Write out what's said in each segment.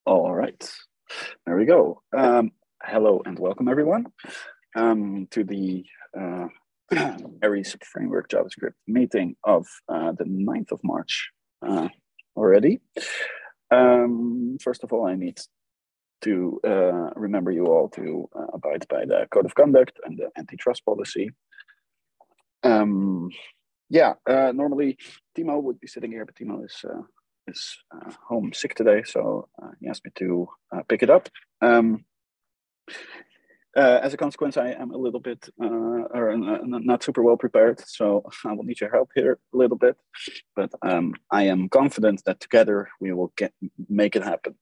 All right, there we go. Hello and welcome everyone to the uh, Aries Framework JavaScript meeting of the 9th of March already. First of all, I need to remember you all to abide by the code of conduct and the antitrust policy. Normally Timo would be sitting here, but Timo is home sick today, so he asked me to pick it up. As a consequence, I am a little bit not super well prepared, so I will need your help here a little bit. But I am confident that together we will make it happen.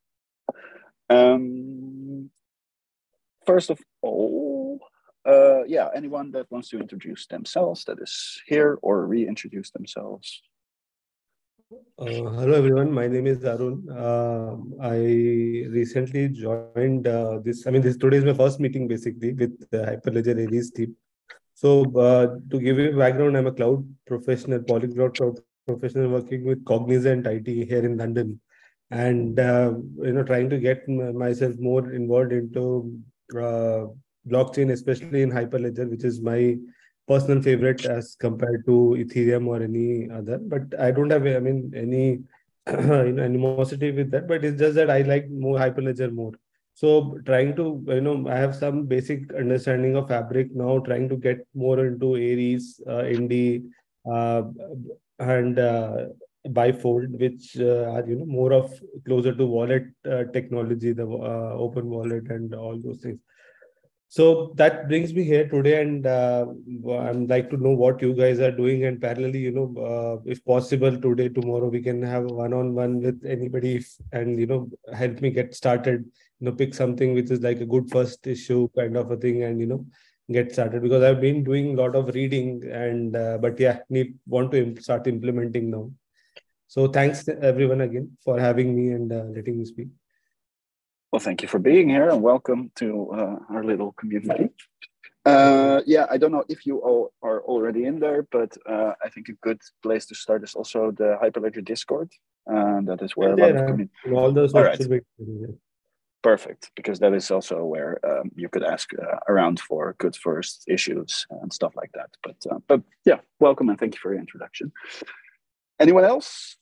First of all, anyone that wants to introduce themselves that is here or reintroduce themselves. Hello everyone, my name is Arun. I recently joined this today is my first meeting basically with the Hyperledger Aries team. So to give you a background, I'm a cloud professional, polyglot cloud professional working with Cognizant IT here in London, and trying to get myself more involved into blockchain, especially in Hyperledger, which is my personal favorite as compared to Ethereum or any other. But I don't have, any animosity with that. But it's just that I like more Hyperledger more. So trying to, I have some basic understanding of Fabric now. Trying to get more into Aries, Indy, uh, and Bifold, which are more of closer to wallet technology, the open wallet and all those things. So that brings me here today, and I'd like to know what you guys are doing. And parallelly, if possible, today, tomorrow, we can have a one-on-one with anybody, and help me get started. Pick something which is like a good first issue kind of a thing, and get started because I've been doing a lot of reading, and but yeah, want to start implementing now. So thanks everyone again for having me and letting me speak. Well, thank you for being here and welcome to our little community. I don't know if you all are already in there, but I think a good place to start is also the Hyperledger Discord. That is where a lot of community. All those all right. Should be. Perfect, because that is also where you could ask around for good first issues and stuff like that. But yeah, welcome and thank you for your introduction. Anyone else?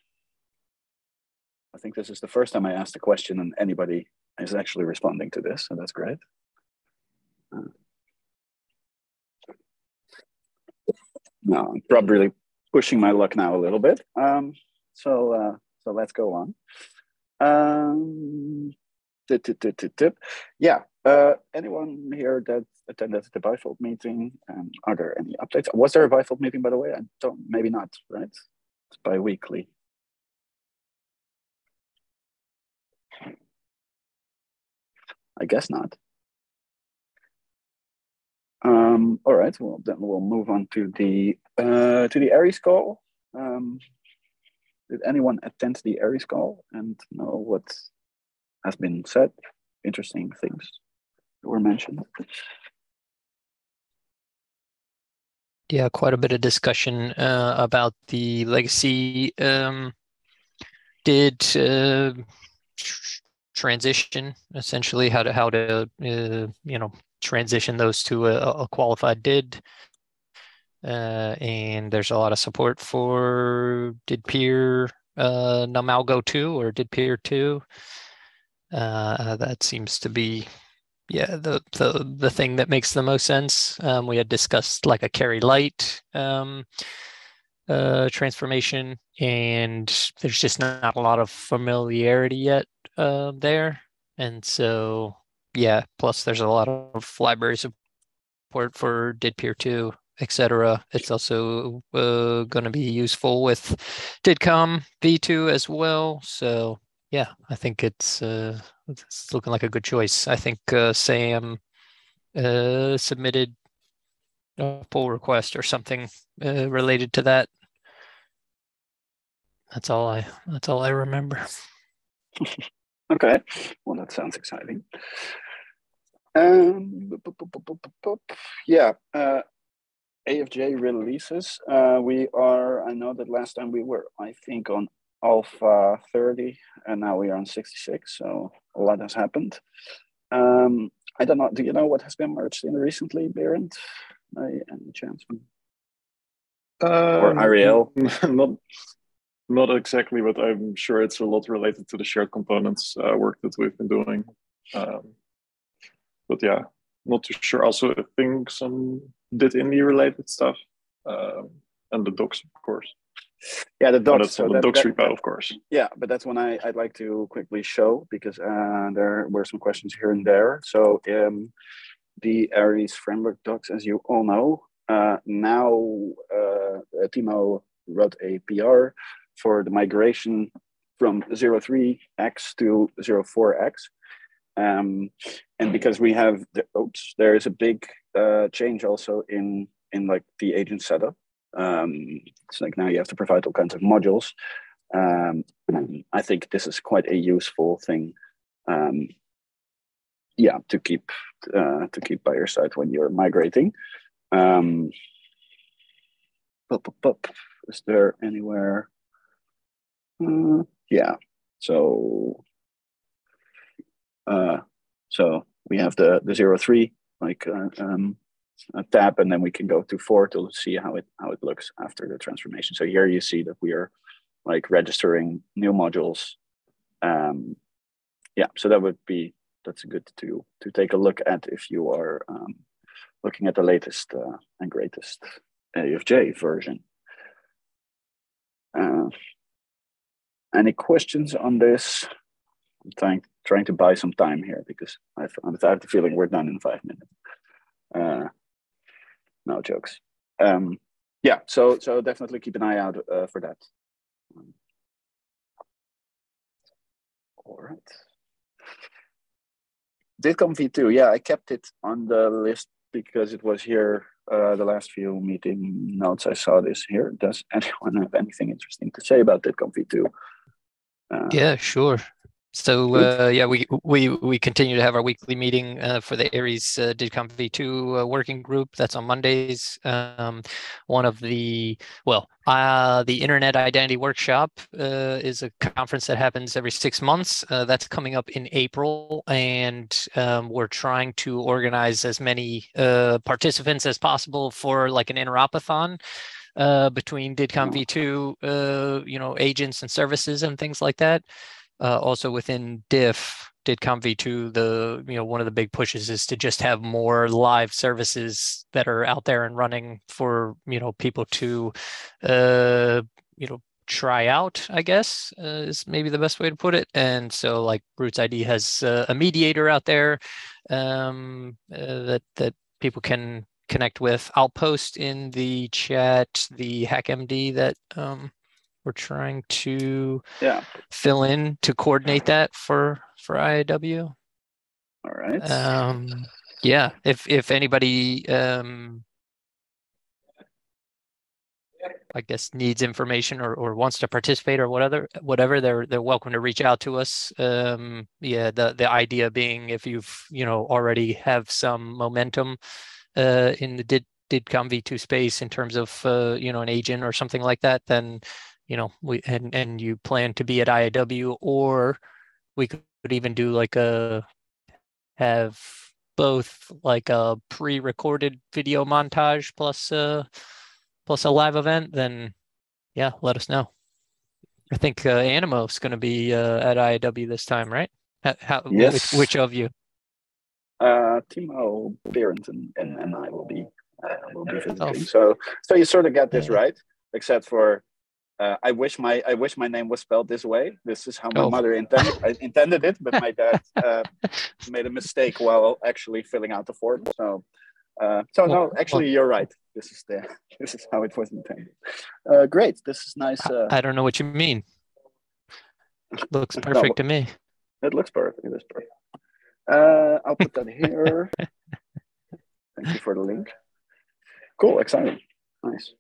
I think this is the first time I asked a question and anybody is actually responding to this, so that's great. No, I'm probably pushing my luck now a little bit. So let's go on. Anyone here that attended the Bifold meeting? Are there any updates? Was there a Bifold meeting, by the way? Maybe not, right? It's bi-weekly. I guess not. All right. Well, then we'll move on to the Aries call. Did anyone attend the Aries call and know what has been said? Interesting things that were mentioned. Yeah, quite a bit of discussion about the legacy transition, essentially how to transition those to a qualified DID. And there's a lot of support for DID peer Namalgo 2 or DID peer 2. That seems to be the thing that makes the most sense. We had discussed like a carry light transformation, and there's just not a lot of familiarity yet there. And so, yeah, plus there's a lot of library support for DID peer 2, etc. It's also going to be useful with DIDCOM v2 as well. So yeah, I think it's looking like a good choice. I think Sam submitted a pull request or something related to that. That's all I remember. Okay, well that sounds exciting. AFJ releases. I know that last time we were, I think, on Alpha 30, and now we are on 66. So a lot has happened. I don't know. Do you know what has been merged in recently, Berend? Any chance? Or Ariel? Not exactly, but I'm sure it's a lot related to the shared components work that we've been doing. But yeah, not too sure. Also, I think some did indie related stuff, and the docs, of course. Yeah, the docs. That's on the docs repo, of course. Yeah, but that's one I'd like to quickly show because there were some questions here and there. So the Aries framework docs, as you all know, now Timo wrote a PR for the migration from 03x to 04x. And because we have there is a big change also in like the agent setup. It's like now you have to provide all kinds of modules. I think this is quite a useful thing. Yeah, to keep by your side when you're migrating. Is there anywhere? Yeah. So we have the 03 like a tab, and then we can go to 4 to see how it looks after the transformation. So here you see that we are like registering new modules. Yeah, so that's good to take a look at if you are looking at the latest and greatest AFJ version. Any questions on this? I'm trying to buy some time here because I have the feeling we're done in 5 minutes. No jokes. Yeah, so definitely keep an eye out for that. All right. DidConv V2, yeah, I kept it on the list because it was here the last few meeting notes. I saw this here. Does anyone have anything interesting to say about DidConv V2? Yeah, sure. So yeah, we continue to have our weekly meeting for the Aries DidConv V2 working group. That's on Mondays. One of the Internet Identity Workshop is a conference that happens every 6 months. That's coming up in April, and we're trying to organize as many participants as possible for like an interopathon between DidConv V2, agents and services and things like that. Also within DidConv V2, one of the big pushes is to just have more live services that are out there and running for, people to, try out, I guess, is maybe the best way to put it. And so like Roots ID has a mediator out there that people can connect with. I'll post in the chat the HackMD that we're trying to fill in to coordinate that for IAW. All right. Yeah, if anybody I guess needs information or wants to participate or whatever, they're welcome to reach out to us. Yeah, the idea being if you've already have some momentum in the DidConv V2 space in terms of an agent or something like that, then and you plan to be at IAW, or we could even do like have both like a pre-recorded video montage plus a live event, then yeah, let us know. I think Animo's going to be at IAW this time, right? Yes. Which of you? Timo, Berend, and I will be visiting. So you sort of get this right, except for I wish my name was spelled this way. This is how my mother intended it, but my dad made a mistake while actually filling out the form. So no, actually you're right. This is how it was intended. Great. This is nice. I don't know what you mean. Looks perfect to me. It looks perfect. It is perfect. I'll put that here. Thank you for the link. Cool, exciting, nice.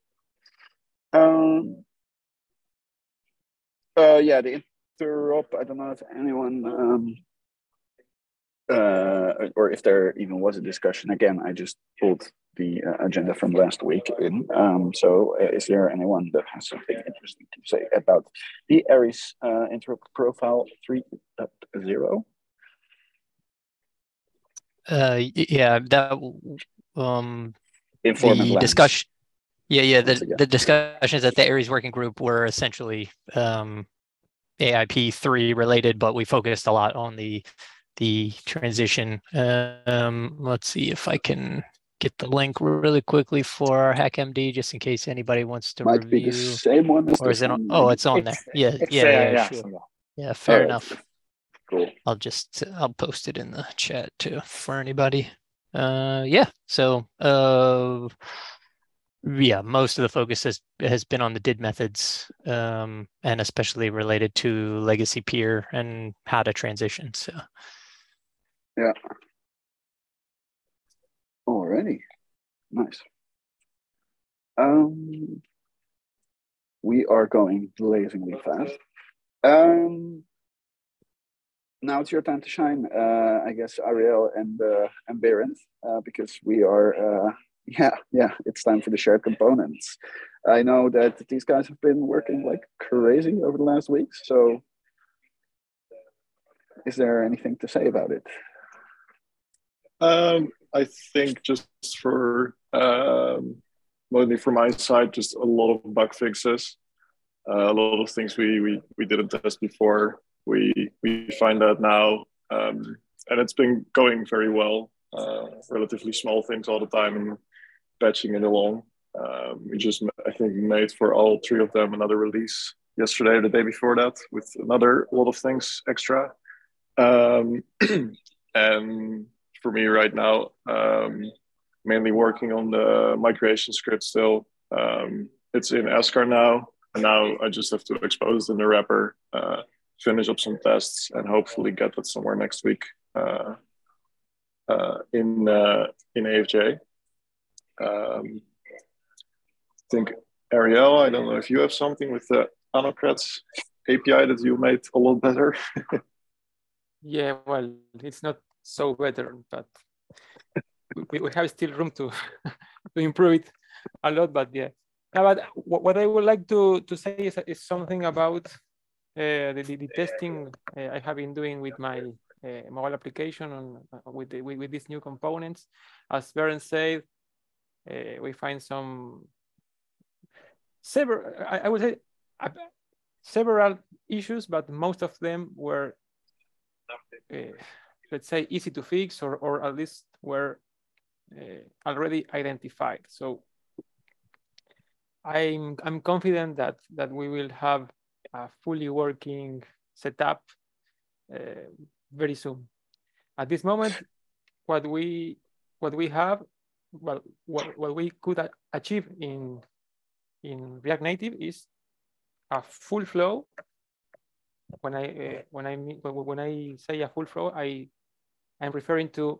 Yeah, the interop. I don't know if anyone or if there even was a discussion. Again, I just pulled the agenda from last week in. So is there anyone that has something interesting to say about the Aries intro profile 3.0? Yeah, that Informant the Labs. discussion. Yeah. Once again. The discussions at the Aries working group were essentially AIP3 related, but we focused a lot on the transition. Let's see if I can get the link really quickly for our HackMD, just in case anybody wants to Might be the review. same one as Or is this it on? one, Oh, maybe? it's on there. Yeah, sure. Yeah, fair Alright, enough. cool. I'll post it in the chat too for anybody. Yeah. So yeah, most of the focus has been on the DID methods, and especially related to legacy peer and how to transition. So Yeah. Alrighty. Nice. We are going blazingly fast. Now it's your time to shine, I guess, Ariel and Berend, because we are, it's time for the shared components. I know that these guys have been working like crazy over the last weeks. So, is there anything to say about it? I think just for mostly from my side, just a lot of bug fixes, a lot of things we didn't test before. We find out now, and it's been going very well. Relatively small things all the time and patching it along. We just, I think, made for all three of them another release yesterday or the day before that with another lot of things extra. And for me right now, mainly working on the migration script still. It's in Ascar now, and now I just have to expose it in the wrapper, finish up some tests, and hopefully get that somewhere next week in AFJ. I think Ariel, I don't know if you have something with the Anocrats API that you made a lot better. Yeah, well, it's not so better, but we have still room to to improve it a lot. But yeah, now, but what I would like to say is something about the testing I have been doing with my mobile application on with these new components. As Berend said, we find several, I would say, several issues, but most of them were, let's say, easy to fix, or at least were already identified. So I'm confident that we will have a fully working setup very soon. At this moment, what we have, well, what we could achieve in React Native is a full flow. When I say a full flow, I'm referring to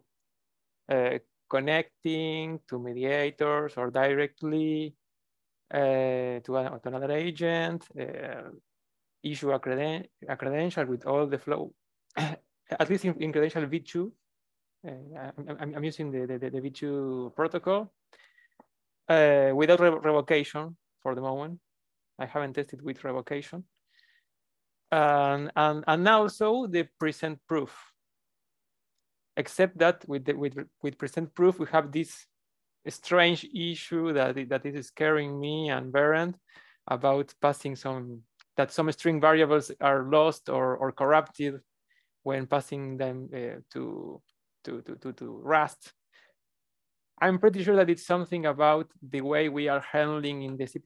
connecting to mediators or directly to another agent, issue a credential with all the flow. At least in credential v2, I'm using the v2 protocol without revocation for the moment. I haven't tested with revocation. And also the present proof. Except that with present proof, we have this strange issue that is scaring me and Berend about passing some string variables are lost or corrupted when passing them to Rust. I'm pretty sure that it's something about the way we are handling in the C++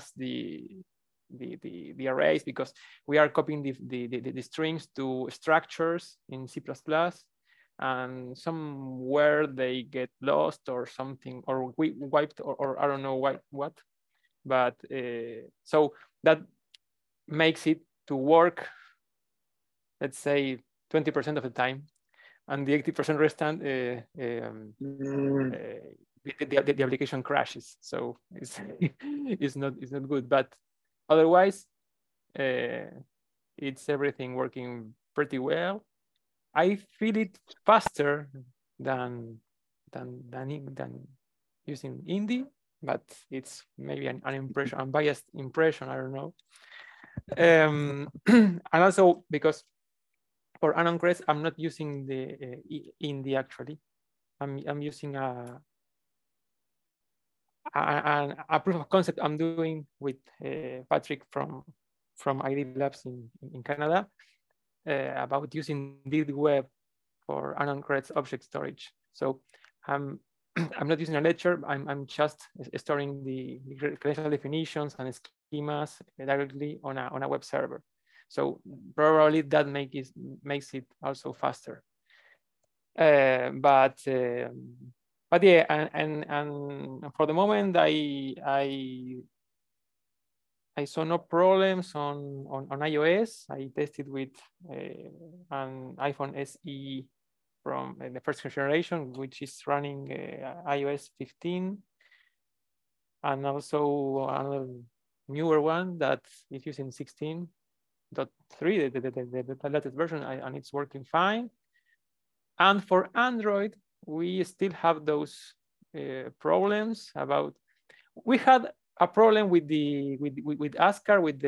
the arrays, because we are copying the strings to structures in C++, and somewhere they get lost or something, or we wiped, or I don't know what. But so that makes it to work, let's say 20% of the time, and the 80% restant, the application crashes. So it's not good. But otherwise, it's everything working pretty well. I feel it faster than using Indy, but it's maybe an impression, unbiased impression. I don't know. And also because for AnonCreds, I'm not using the Indy actually. I'm using a proof of concept I'm doing with Patrick from ID Labs in Canada about using DIRTWeb for AnonCreds object storage. So I'm not using a ledger. I'm just storing the credential definitions and schemas directly on a web server. So probably that makes it also faster. But yeah, and for the moment, I saw no problems on iOS. I tested with an iPhone SE from the first generation, which is running iOS 15, and also another newer one that is using 16.3, the latest version, and it's working fine. And for Android, we still have those problems about. We had a problem with ASCAR with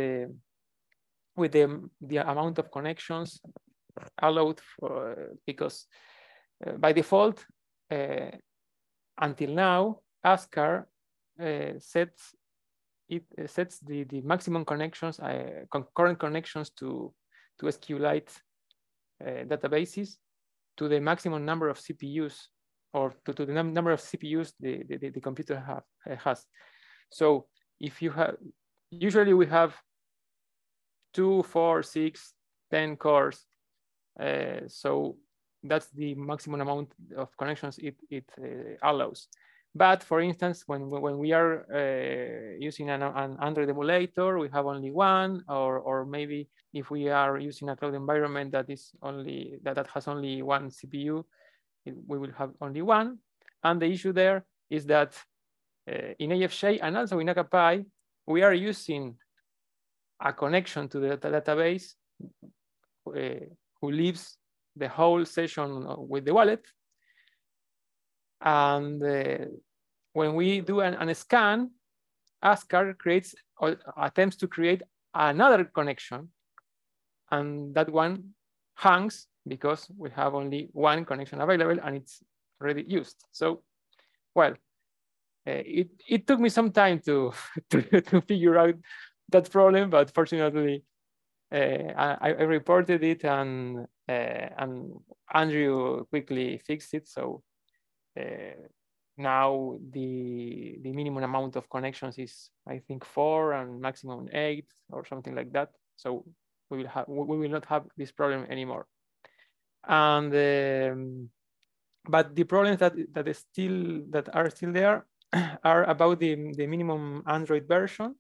the amount of connections allowed for, because by default until now ASCAR sets the maximum connections, concurrent connections to SQLite databases to the maximum number of CPUs, or to the number of CPUs the computer has. So if you have, usually we have 2, 4, 6, 10 cores. So that's the maximum amount of connections it allows. But for instance, when we are using an Android emulator, we have only one, or maybe if we are using a cloud environment that is only that has only one CPU, we will have only one. And the issue there is that in AFJ and also in ACAPI, we are using a connection to the database who leaves the whole session with the wallet. And when we do an scan, ASCAR creates or attempts to create another connection, and that one hangs because we have only one connection available and it's already used. So, well, it took me some time to figure out that problem, but fortunately, I reported it, and Andrew quickly fixed it. So now the minimum amount of connections is, I think, 4 and maximum 8 or something like that. So we will not have this problem anymore. And but the problems that are still there are about the minimum Android version.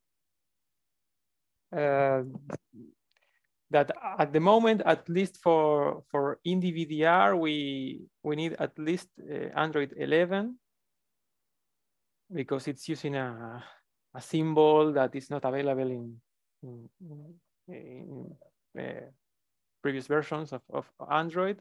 That at the moment, at least for IndyVDR, we need at least Android 11, because it's using a symbol that is not available in previous versions of Android.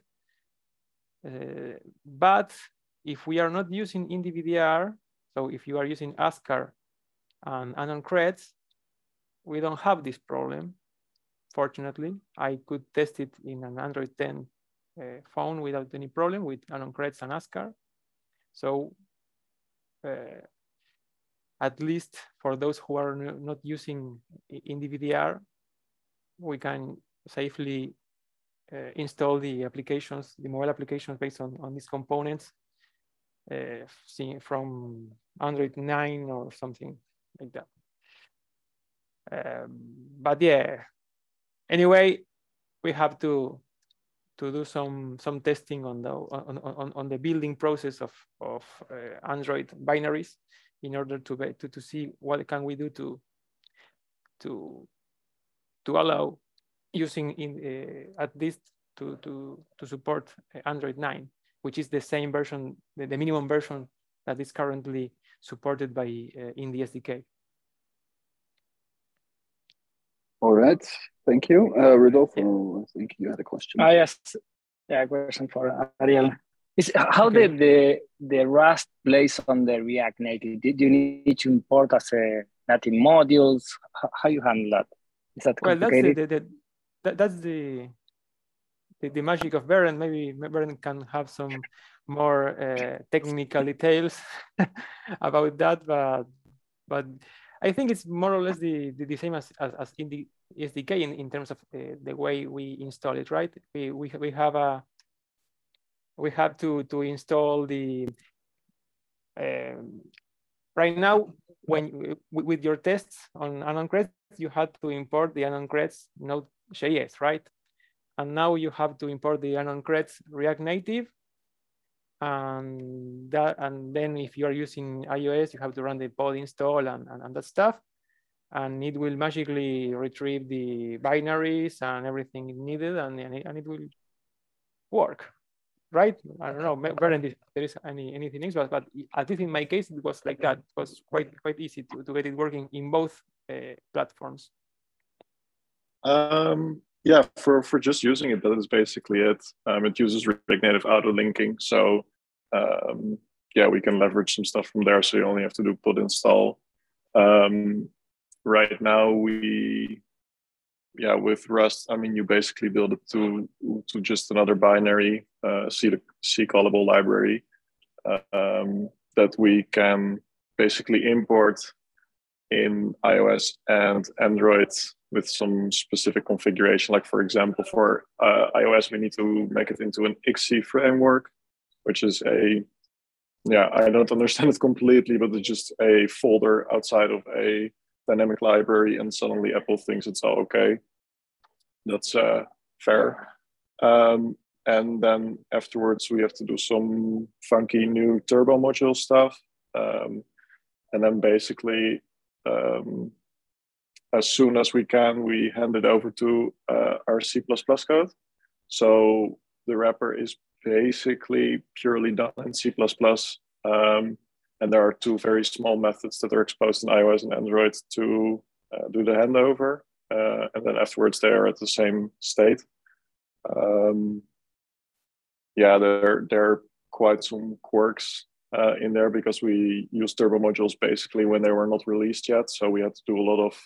But if we are not using IndyVDR, so if you are using ASCAR and AnonCreds, we don't have this problem. Fortunately, I could test it in an Android 10 phone without any problem with AnonCreds and ASCAR. So at least for those who are not using IndyVDR, we can safely install the applications, the mobile applications based on these components from Android 9 or something like that. But yeah, anyway, we have to do some testing on the building process of Android binaries in order to see what can we do to allow using at least to support Android 9, which is the same version, the minimum version that is currently supported by Indy SDK. All right, thank you. Rodolfo, I think you had a question. Yes, Yeah, question for Ariel. Is how Okay. the Rust plays on the React Native? Do you need to import as a native modules? How you handle that? Is that Well, complicated? that's the magic of Berend. Maybe Berend can have some more technical details about that, but I think it's more or less the same as in the SDK in terms of the way we install it, right? We have to install the right now when with your tests on AnonCreds, you had to import the AnonCreds Node.js, right? And now you have to import the AnonCreds React Native, and then if you are using iOS, you have to run the pod install and that stuff, and it will magically retrieve the binaries and everything needed, and it will work, right? I don't know, Berend, if there is anything else, but at least in my case, it was like that. It was quite easy to get it working in both platforms. Yeah, for just using it, that is basically it. It uses React Native auto linking, so yeah, we can leverage some stuff from there. So you only have to do pod install. Right now, with Rust, I mean, you basically build it to just another binary C callable library that we can basically import in iOS and Android with some specific configuration. Like, for example, for iOS, we need to make it into an XC framework, which is I don't understand it completely, but it's just a folder outside of a dynamic library, and suddenly Apple thinks it's all okay. That's fair. And then afterwards, we have to do some funky new turbo module stuff. And then basically, as soon as we can, we hand it over to our C++ code. So the wrapper is basically purely done in C++. And there are two very small methods that are exposed in iOS and Android to do the handover. And then afterwards, they are at the same state. There are quite some quirks in there because we use turbo modules basically when they were not released yet. So we had to do a lot of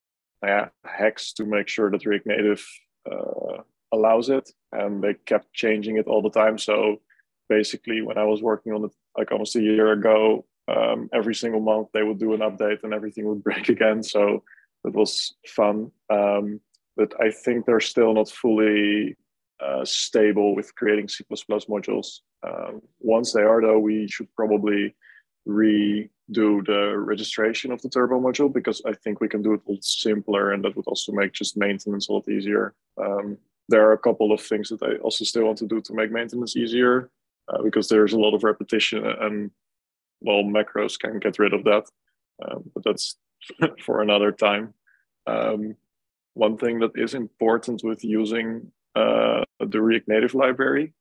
hacks to make sure that React Native allows it, and they kept changing it all the time. So basically, when I was working on it like almost a year ago, every single month they would do an update and everything would break again. So it was fun. But I think they're still not fully stable with creating C++ modules. Once they are, though, we should probably redo the registration of the turbo module, because I think we can do it a lot simpler, and that would also make just maintenance a lot easier. There are a couple of things that I also still want to do to make maintenance easier, because there's a lot of repetition, and well, macros can get rid of that, but that's for another time. One thing that is important with using the React Native library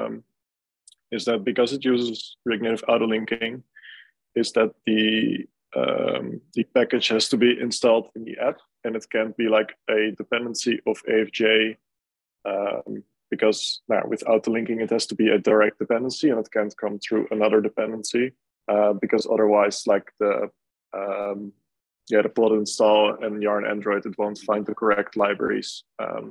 is that because it uses React Native auto linking, is that the package has to be installed in the app, and it can't be like a dependency of AFJ, because now with auto linking it has to be a direct dependency, and it can't come through another dependency, because otherwise, like the pod install and Yarn Android, it won't find the correct libraries.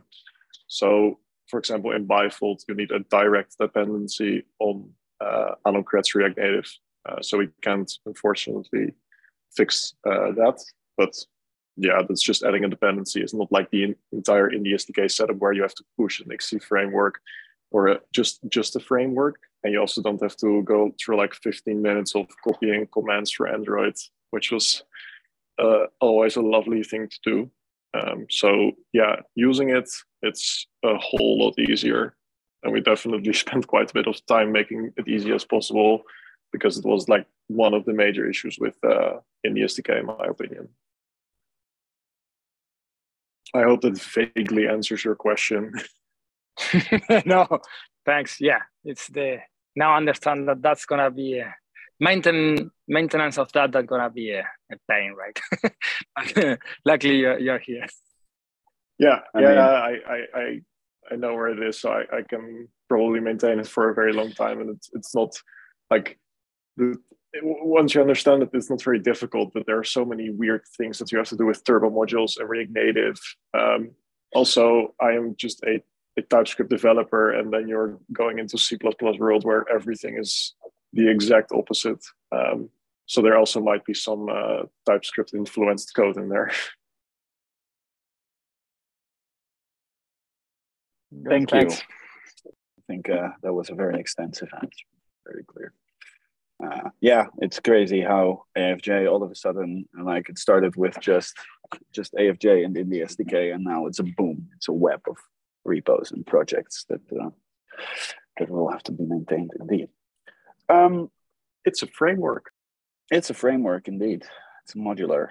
So, for example, in Bifold, you need a direct dependency on AnonCreds React Native. So we can't, unfortunately, fix that. But yeah, that's just adding a dependency. It's not like the entire Indie SDK setup where you have to push an XC framework or just a framework. And you also don't have to go through like 15 minutes of copying commands for Android, which was always a lovely thing to do. So yeah, using it's a whole lot easier. And we definitely spent quite a bit of time making it easy as possible, because it was like one of the major issues with Indie SDK, in my opinion. I hope that vaguely answers your question. No, thanks. Yeah, now I understand that that's gonna be maintenance of that's gonna be a pain, right? Luckily, you're here. Yeah, I know where it is, so I can probably maintain it for a very long time, and it's not like once you understand that it's not very difficult, but there are so many weird things that you have to do with turbo modules and React Native. Also, I am just a TypeScript developer, and then you're going into C++ world where everything is the exact opposite. So there also might be some TypeScript influenced code in there. Thank you. Thanks. I think that was a very extensive answer. Very clear. Yeah, it's crazy how AFJ all of a sudden, like, it started with just AFJ and in the SDK, and now it's a boom. It's a web of repos and projects that will have to be maintained indeed. It's a framework. It's a framework indeed. It's modular.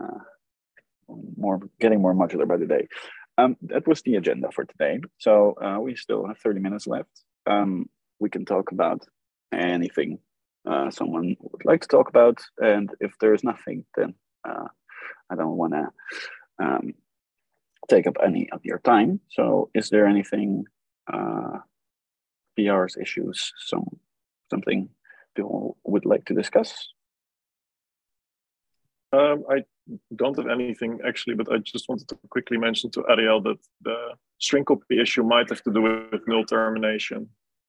Getting more modular by the day. That was the agenda for today. So we still have 30 minutes left. We can talk about anything someone would like to talk about, and if there's nothing, then I don't want to take up any of your time. So is there anything, PRs, issues, something people would like to discuss? I don't have anything actually, but I just wanted to quickly mention to Ariel that the string copy issue might have to do with null termination.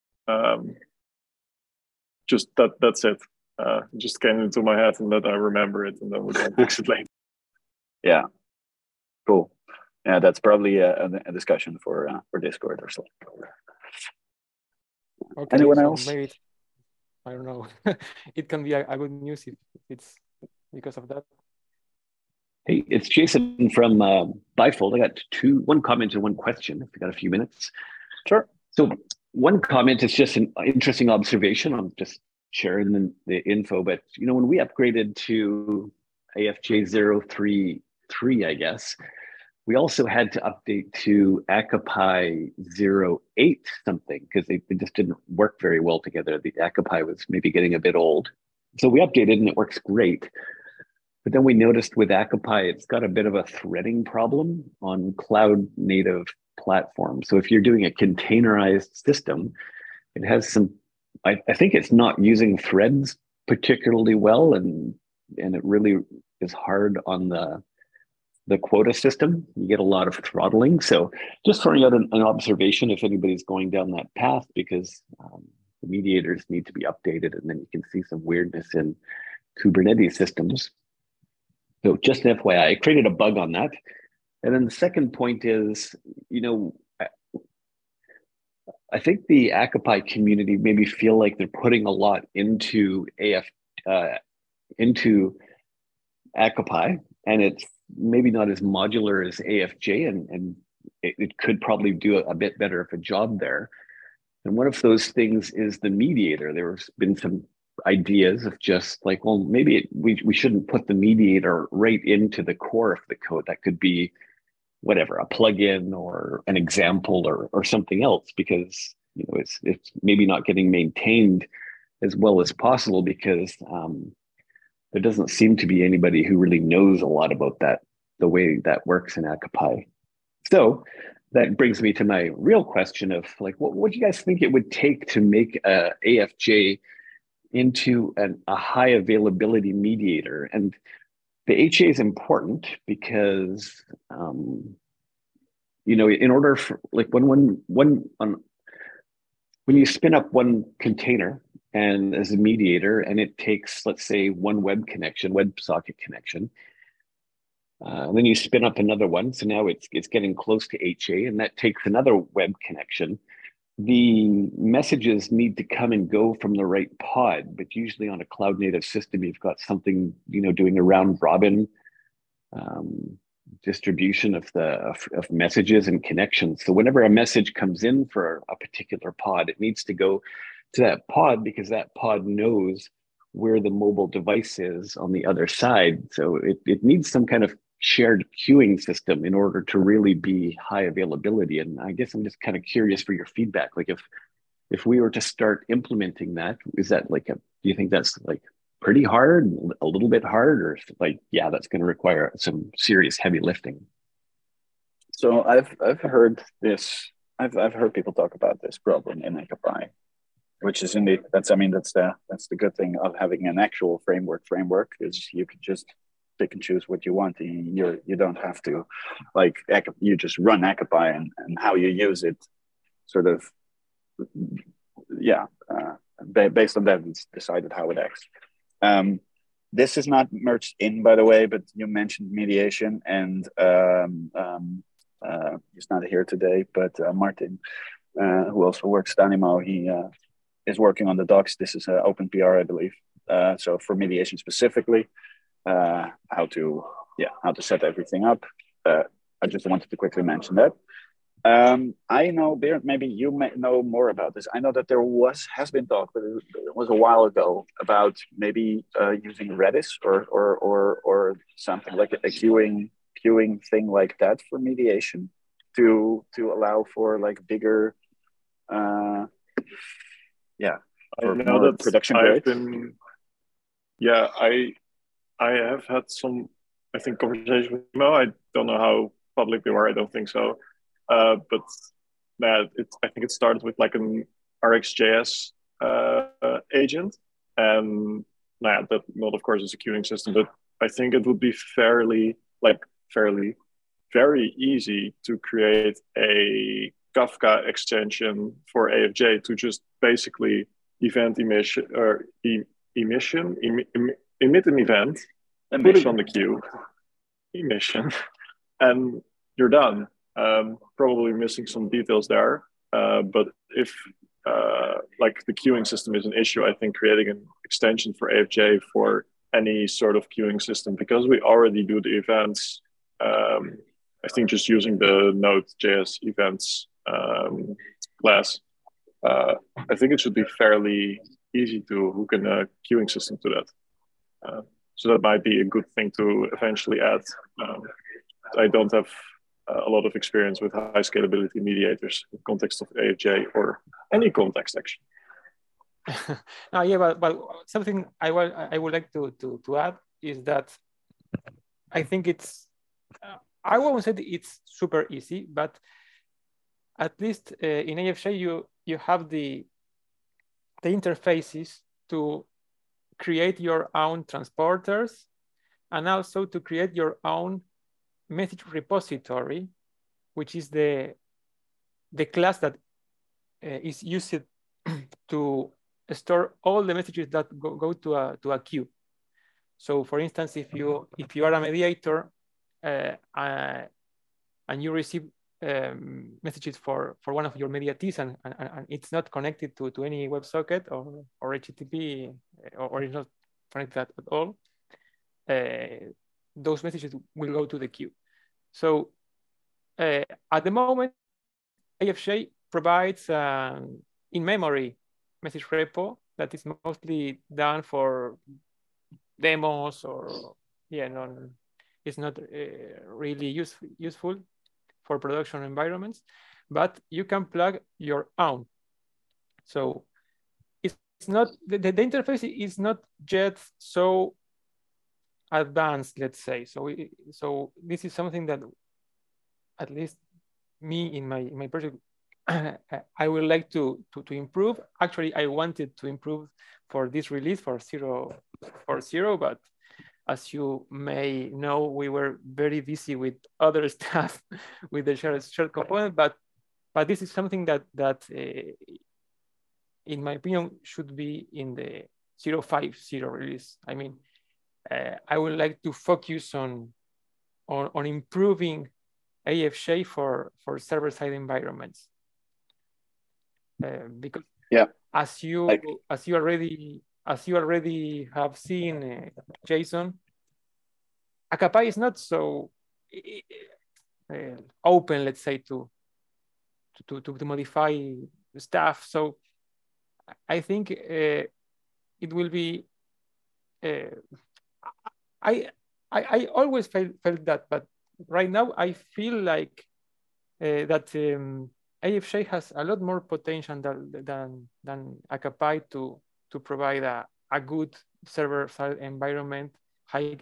Just that's it. It just came into my head, and that I remember it, and then we can fix it later. Yeah, cool. Yeah, that's probably a discussion for Discord or something. Okay, Anyone so else? maybe I don't know. It can be a good news if it's because of that. Hey, it's Jason from Bifold. I got one comment and one question, if you got a few minutes. Sure. So one comment is just an interesting observation. I'm just sharing the info, but when we upgraded to AFJ 0.3.3, I guess, we also had to update to Akapi 0.8 something because they just didn't work very well together. The Akapi was maybe getting a bit old. So we updated and it works great. But then we noticed with Akapi, it's got a bit of a threading problem on cloud native platforms. So if you're doing a containerized system, it has some, I think it's not using threads particularly well, and it really is hard on the quota system. You get a lot of throttling. So just throwing out an observation if anybody's going down that path, because the mediators need to be updated, and then you can see some weirdness in Kubernetes systems. So just an FYI, I created a bug on that. And then the second point is, I think the Akapi community maybe feel like they're putting a lot into into Akapi, and it's maybe not as modular as AFJ, and it could probably do a bit better of a job there. And one of those things is the mediator. There's been some ideas of just like, well, maybe we shouldn't put the mediator right into the core of the code. That could be whatever, a plugin or an example or something else, because it's maybe not getting maintained as well as possible, because there doesn't seem to be anybody who really knows a lot about that, the way that works in Akapi. So that brings me to my real question of like, what do you guys think it would take to make a AFJ into a high availability mediator? And the HA is important because, in order for like when you spin up one container and as a mediator, and it takes, let's say, one WebSocket connection, and then you spin up another one. So now it's getting close to HA, and that takes another web connection. The messages need to come and go from the right pod, but usually on a cloud native system, you've got something, doing a round robin distribution of messages and connections. So whenever a message comes in for a particular pod, it needs to go to that pod, because that pod knows where the mobile device is on the other side. So it needs some kind of shared queuing system in order to really be high availability. And I guess I'm just kind of curious for your feedback. Like if we were to start implementing that, is that like do you think that's like pretty hard, a little bit hard, or like, yeah, that's going to require some serious heavy lifting? So I've heard this I've heard people talk about this problem in Akapai, which is indeed that's the good thing of having an actual framework is you can just pick and choose what you want. You don't have to like you just run Akapai and how you use it sort of based on that it's decided how it acts. This is not merged in, by the way, but you mentioned mediation, and he's not here today, but Martin, who also works at Animo, he is working on the docs. This is open PR, I believe. So for mediation specifically, how to set everything up. I just wanted to quickly mention that. I know, Bernd, maybe you may know more about this. I know that there has been talk, but it was a while ago, about maybe using Redis or something like a queuing thing like that for mediation to allow for like bigger, for more production grade. I have had some, I think, conversations with Mo. I don't know how public they were. I don't think so. But I think it started with like an RxJS agent, and that not, of course, is a queuing system, but I think it would be very easy to create a Kafka extension for AFJ to just basically emit an event, put it on the queue, emission, and you're done. Probably missing some details there, but if like the queuing system is an issue, I think creating an extension for AFJ for any sort of queuing system, because we already do the events, I think just using the Node.js events class, I think it should be fairly easy to hook in a queuing system to that. So that might be a good thing to eventually add. I don't have a lot of experience with high scalability mediators in context of AFJ or any context, actually. But something I would like to add is that I think it's, I won't say that it's super easy, but at least in AFJ you have the interfaces to create your own transporters and also to create your own message repository, which is the class that is used to store all the messages that go to a queue. So, for instance, if you are a mediator and you receive messages for one of your mediatees and it's not connected to any WebSocket or HTTP or it's not connected at all, those messages will go to the queue. So at the moment, AFJ provides in-memory message repo that is mostly done for demos or, it's not really useful for production environments, but you can plug your own. So it's not, the interface is not yet so advanced, let's say. So this is something that at least me in my project I would like to improve. Actually, I wanted to improve for this release for 0.0, but as you may know, we were very busy with other stuff with the shared component. But this is something that in my opinion should be in the 0.5.0 release. I mean, I would like to focus on improving AFJ for server-side environments, because as you already have seen, Jason, Akapai is not so open, let's say, to modify stuff. So I think it will be. I always felt that, but right now I feel like that AFJ has a lot more potential than Akapai to provide a good server-side environment, high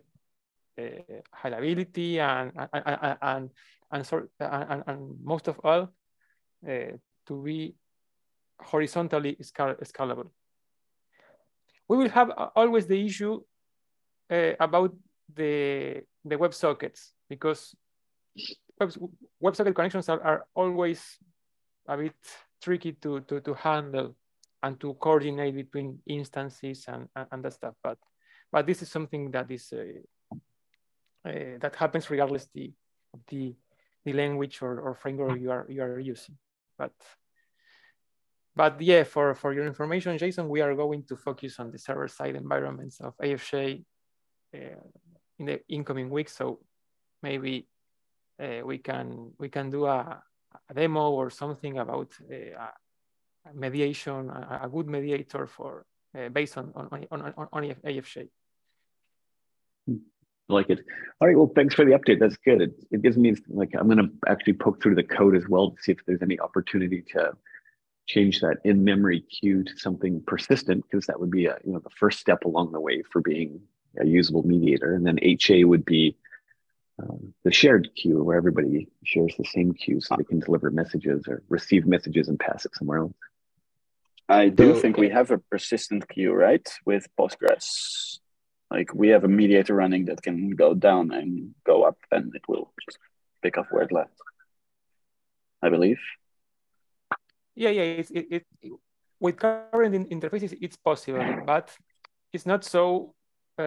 availability, and most of all, to be horizontally scalable. We will have always the issue about the WebSockets, because WebSocket connections are always a bit tricky to handle and to coordinate between instances and that stuff. But this is something that is that happens regardless the language or framework you are using. But yeah, for your information, Jason, we are going to focus on the server-side environments of AFJ in the incoming weeks. So maybe we can do a demo or something about mediation, a good mediator for based on AFJ. I like it. All right. Well, thanks for the update. That's good. It gives me, like, I'm going to actually poke through the code as well to see if there's any opportunity to change that in-memory queue to something persistent, because that would be the first step along the way for being a usable mediator. And then HA would be the shared queue, where everybody shares the same queue so they can deliver messages or receive messages and pass it somewhere else. I do think we have a persistent queue, right? With Postgres. Like, we have a mediator running that can go down and go up, and it will just pick up where it left, I believe. Yeah. With current interfaces, it's possible, but it's not so,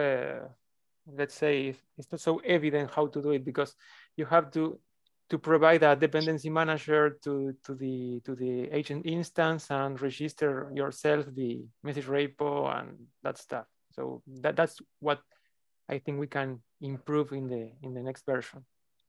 let's say, it's not so evident how to do it, because you have to provide a dependency manager to the agent instance and register yourself the message repo and that stuff. So that's what I think we can improve in the next version.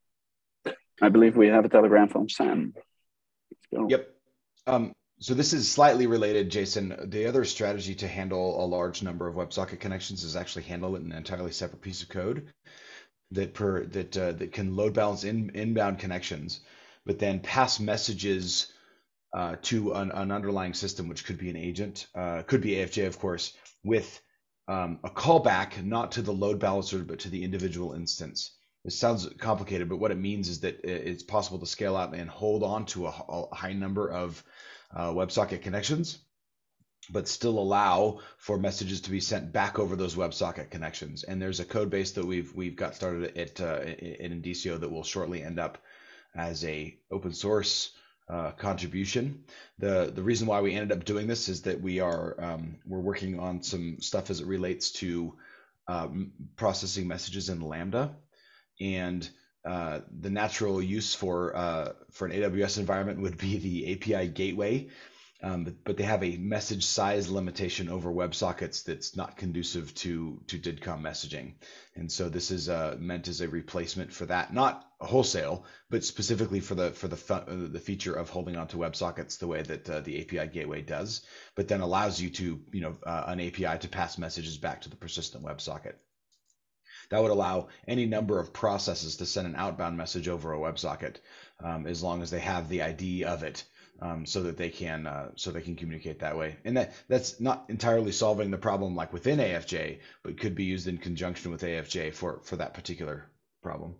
I believe we have a telegram from Sam. Let's go. Yep. So this is slightly related, Jason. The other strategy to handle a large number of WebSocket connections is actually handle it in an entirely separate piece of code that can load balance inbound connections, but then pass messages to an underlying system, which could be an agent, could be AFJ, of course, with a callback not to the load balancer but to the individual instance. It sounds complicated, but what it means is that it's possible to scale out and hold on to a high number of WebSocket connections, but still allow for messages to be sent back over those WebSocket connections. And there's a code base that we've got started at in Indicio that will shortly end up as a open source contribution. The reason why we ended up doing this is that we're working on some stuff as it relates to processing messages in Lambda, and the natural use for an AWS environment would be the API gateway, but they have a message size limitation over WebSockets that's not conducive to DIDCOM messaging. And so this is meant as a replacement for that, not wholesale, but specifically for the feature of holding on to WebSockets the way that the API gateway does, but then allows you to, an API to pass messages back to the persistent WebSocket. That would allow any number of processes to send an outbound message over a WebSocket, as long as they have the ID of it, so that they can communicate that way. And that's not entirely solving the problem like within AFJ, but could be used in conjunction with AFJ for that particular problem.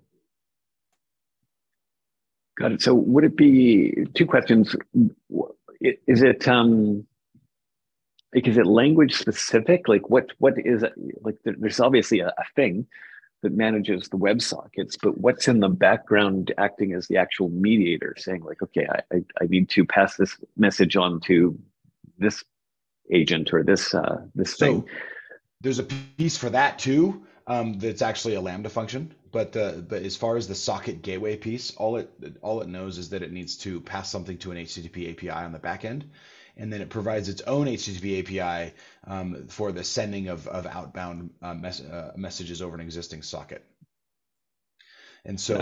Got it. So would it be, two questions? Is it language specific? Like what is it? Like there's obviously a thing that manages the WebSockets, but what's in the background acting as the actual mediator, saying like, okay, I need to pass this message on to this agent or this thing. There's a piece for that too. That's actually a Lambda function, but as far as the socket gateway piece, all it knows is that it needs to pass something to an HTTP API on the back end, and then it provides its own HTTP API for the sending of outbound messages over an existing socket. And so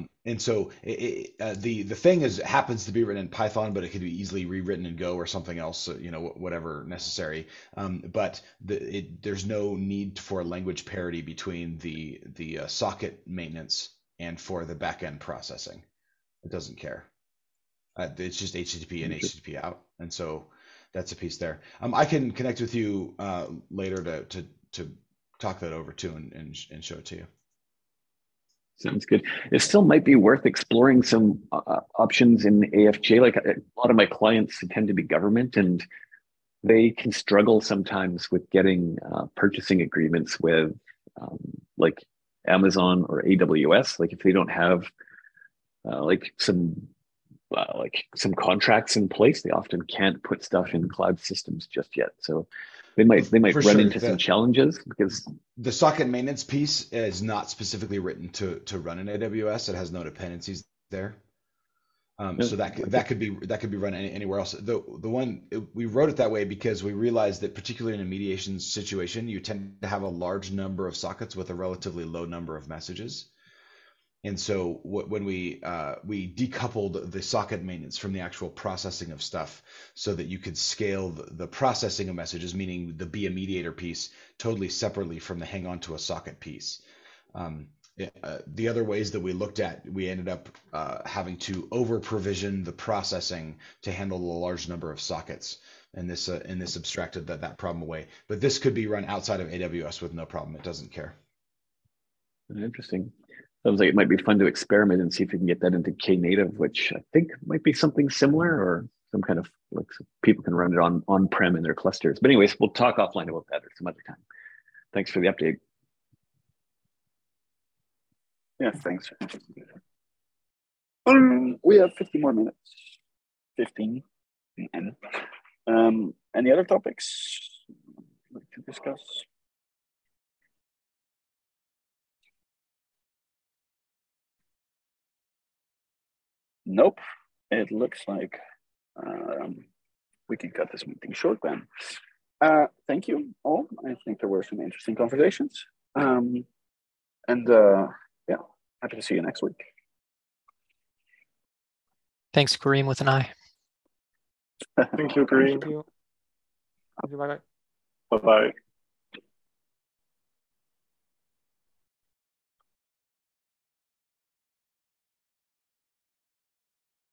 the thing happens to be written in Python, but it could be easily rewritten in Go or something else, whatever necessary. But there's no need for language parity between the socket maintenance and for the backend processing. It doesn't care. It's just HTTP in, HTTP out, and so that's a piece there. I can connect with you later to talk that over too and show it to you. Sounds good. It still might be worth exploring some options in AFJ. Like a lot of my clients tend to be government, and they can struggle sometimes with getting purchasing agreements with like Amazon or AWS. Like if they don't have like some contracts in place, they often can't put stuff in cloud systems just yet. So they might For run sure. into some challenges because The socket maintenance piece is not specifically written to run in AWS. It has no dependencies there. So that could be run anywhere else. The one we wrote it that way because we realized that particularly in a mediation situation, you tend to have a large number of sockets with a relatively low number of messages. And so when we decoupled the socket maintenance from the actual processing of stuff so that you could scale the processing of messages, meaning the be a mediator piece, totally separately from the hang on to a socket piece. The other ways that we looked at, we ended up having to over provision the processing to handle a large number of sockets. And this abstracted that problem away. But this could be run outside of AWS with no problem. It doesn't care. Interesting. Sounds like it might be fun to experiment and see if we can get that into Knative, which I think might be something similar or some kind of like people can run it on-prem in their clusters. But anyways, we'll talk offline about that or some other time. Thanks for the update. Yeah, thanks. We have 50 more minutes. 15. And any other topics to discuss? Nope. It looks like we can cut this meeting short then. Thank you all. I think there were some interesting conversations. Yeah, happy to see you next week. Thanks, Kareem with an I. Thank you, Kareem. Thank you. Bye-bye. Bye-bye.